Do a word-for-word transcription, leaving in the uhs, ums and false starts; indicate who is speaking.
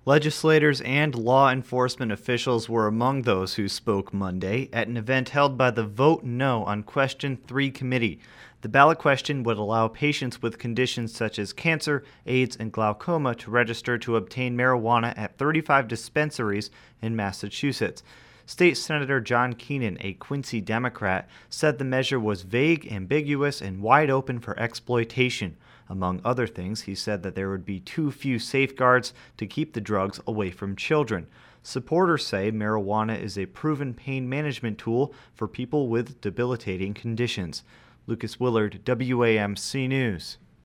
Speaker 1: Legislators and law enforcement officials were among those who spoke Monday at an event held by the Vote No on Question three committee. The ballot question would allow patients with conditions such as cancer, AIDS, and glaucoma to register to obtain marijuana at thirty-five dispensaries in Massachusetts. State Senator John Keenan, a Quincy Democrat, said the measure was vague, ambiguous, and wide open for exploitation. Among other things, he said that there would be too few safeguards to keep the drugs away from children. Supporters say marijuana is a proven pain management tool for people with debilitating conditions. Lucas Willard, W A M C News.